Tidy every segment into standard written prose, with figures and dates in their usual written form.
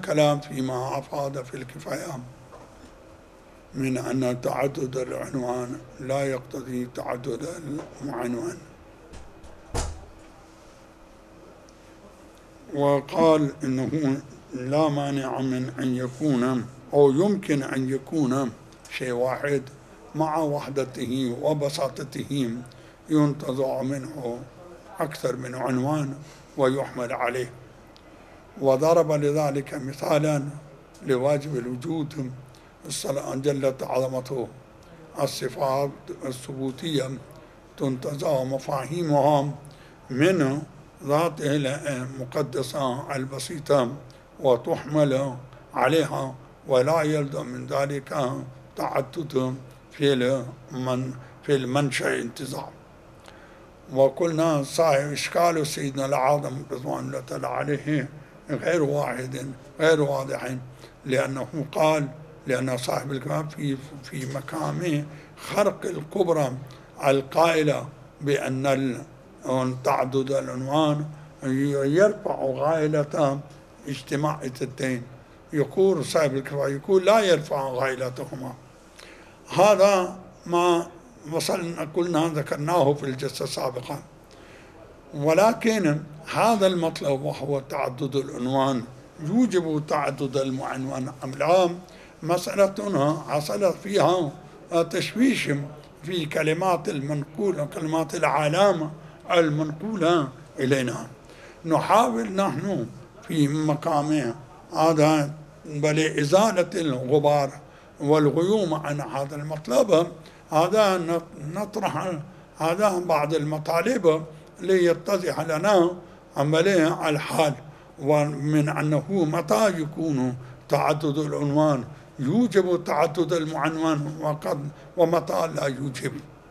الكلام فيما أفاد في الكفاية من أن تعدد العنوان لا يقتضي تعدد المعنون. وقال إنه لا مانع من أن يكون أو يمكن أن يكون شيء واحد مع وحدته وبساطته ينتزع منه أكثر من عنوان ويحمل عليه. وضرب لذلك مثالا لواجب الوجود جلت عظمته. الصفات الثبوتية تنتزع مفاهيمها من ذاته المقدسة البسيطة وتحمل عليها، ولا يلزم من ذلك تعدد في المنشأ انتزاع. وقلنا صحيح إشكال سيدنا العظم رضوان الله تعالى عليه غير واضح، لأنه قال لأن صاحب الكتاب في مقامه خرق الكبرى القائلة بأن تعدد العنوان يرفع غائلة اجتماع الدين. يقول صاحب الكتاب يقول لا يرفع غائلتهما. هذا ما قلنا ذكرناه في الجلسة السابقة. ولكن هذا المطلب وهو تعدد العنوان يوجب تعدد المعنون أم لا؟ مسألة حصل فيها تشويش في كلمات المنقولة، كلمات العلامة المنقولة إلينا. نحاول نحن في مقامها هذا لإزالة الغبار والغيوم عن هذا المطلب، هذا نطرح هذا بعض المطالب ليتضح لنا عملية الحال، ومن أنه متى يكون تعدد العنوان يوجب تعدد المعنون ومتى لا يوجب.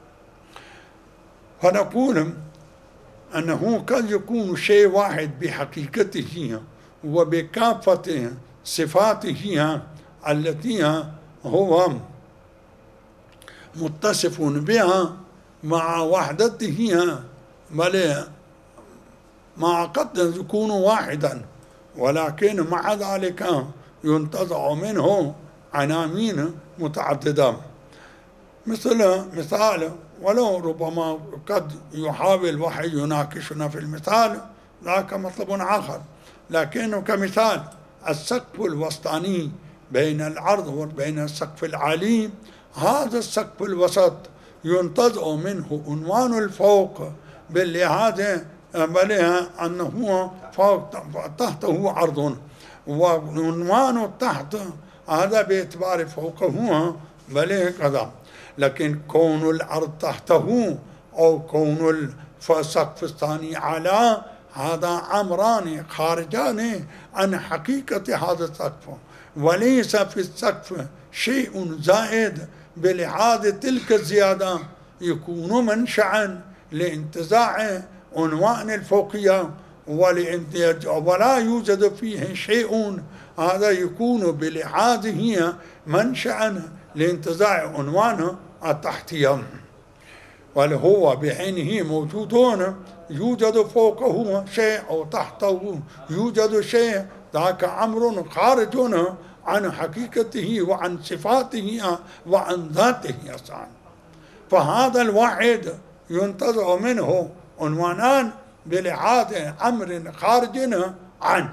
فنقول أنه قد يكون شيء واحد بحقيقته وبكافة صفاته التي هو متصف بها مع وحدته، بل مع قد يكون واحدا، ولكن مع ذلك ينتزع منه عناوين متعددة. مثال ولو ربما قد يحاول الوحي يناقشنا في المثال، ذاك مطلب آخر، لكنه كمثال السقف الوسطاني بين العرض وبين السقف العالي، هذا السقف الوسط ينتزع منه عنوان الفوق باللهذا أنه فوق تحته عرض، وعنوان التحت هذا باعتبار فوقه بل كذا. لكن كون الأرض تحته أو كون السقف الثاني على، هذا أمران خارجان عن حقيقة هذا السقف، وليس في السقف شيء زائد بلحاظ تلك الزيادة يكون منشأ لانتزاع عنوان الفوقية، ولا يوجد فيه شيء هذا يكون بلحاظه منشأ لانتزاع عنوان التحتية، وهو بعينه موجودون، يوجد فوقه شيء أو تحته يوجد شيء، ذاك أمر خارج عن حقيقته وعن صفاته وعن ذاته أصلا. فهذا الواحد ينتزع منه عنوانان بلحاظ أمر خارج عنه.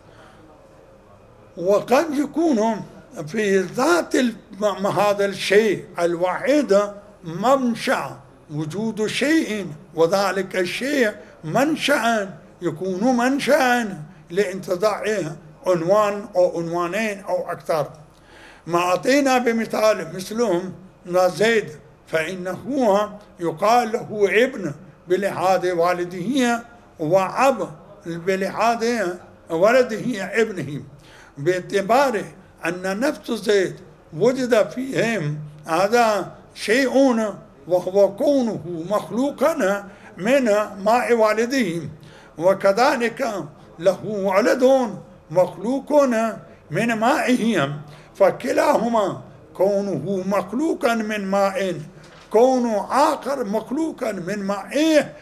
وقد يكون في ذات هذا الشيء الواحد منشأ وجود شيء، وذلك الشيء منشأ يكون منشأ لانتزاع عنوان أو عنوانين أو أكثر. ما أعطينا بمثال مثلهم زيد، فإنه يقال له ابن بلحاظ والده، وأب بلحاظ ولده ابنه، باعتبار أن نفس زيد وجد فيهم هذا شيء وهو كونه مخلوقا من ماء والده، وكذلك له ولد مخلوق من مائه، فكلاهما كونه مخلوقا من ماء، كون آخر مخلوقا من مائه،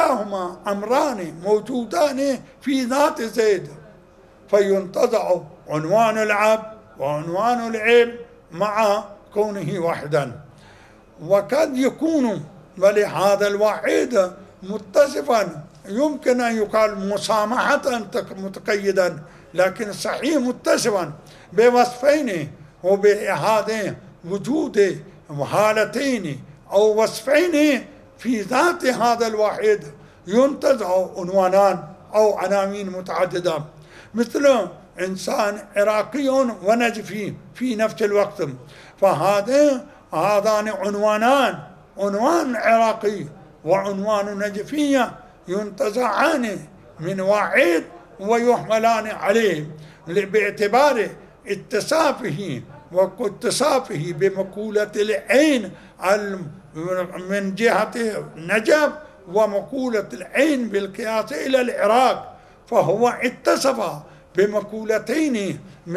كلاهما أمران موجودان في ذات زيد، فينتزع عنوان العب وعنوان العيب مع كونه وحدا. وقد يكون ولهذا الوحيد متصفا يمكن أن يقال مسامحة متقيدا، لكن صحيح متصفا بوصفين وبهذين وجود حالتين أو وصفين في ذات هذا الواحد ينتزع عنوانان أو عناوين متعددة، مثل إنسان عراقي ونجفي في نفس الوقت، فهذان عنوانان، عنوان عراقي وعنوان نجفي ينتزعان من واحد ويحملان عليه باعتبار اتصافه واتصافه بمقولة العين من جهة نجف ومقولة العين بالقياس إلى العراق، فهو اتصف بمقولتين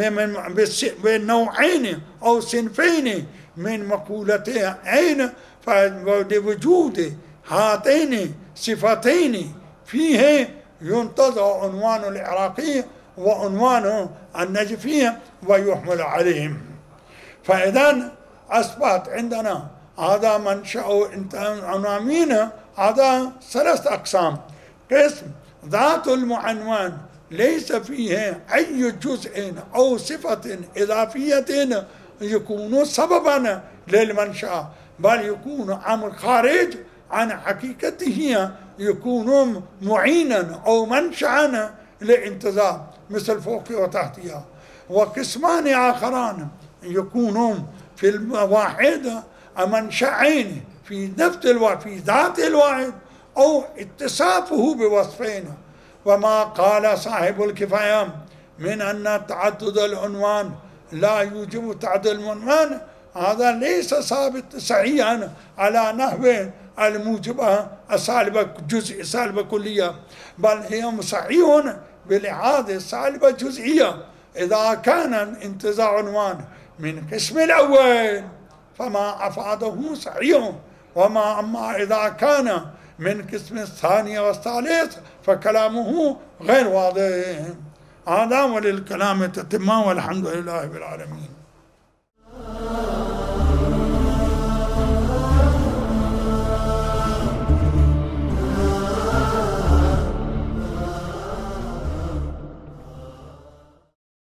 بنوعين أو صنفين من مقولتي عين، فلوجود هاتين صفتين فيه ينتزع عنوان العراقي وعنوان النجفي ويحمل عليهم. فإذا أصبحت عندنا هذا منشأ عناوين، هذا ثلاث أقسام. قسم ذات المعنوان ليس فيه أي جزء أو صفة إضافية يكون سببا للمنشأ، بل يكون أمر خارج عن حقيقته، يكون معينا أو منشأ لانتظام مثل فوق وتحتها. وقسمان آخران يكونون في الواحد منشأين في نفس في ذات الواحد أو اتصافه بوصفين. وما قال صاحب الكفاية من أن تعدد العنوان لا يوجب تعدد العنوان، هذا ليس ثابت صحيحا على نحو الموجبة السالبة جزء سالبة كلية، بل هي صحيح بلحاظ السالبة جزئية إذا كان انتزاع عنوان من قسم الأول فما أفاده صحيح، أما إذا كان من قسم الثاني والثالث فكلامه غير واضح. هذا وللكلام تتمة، والحمد لله رب العالمين.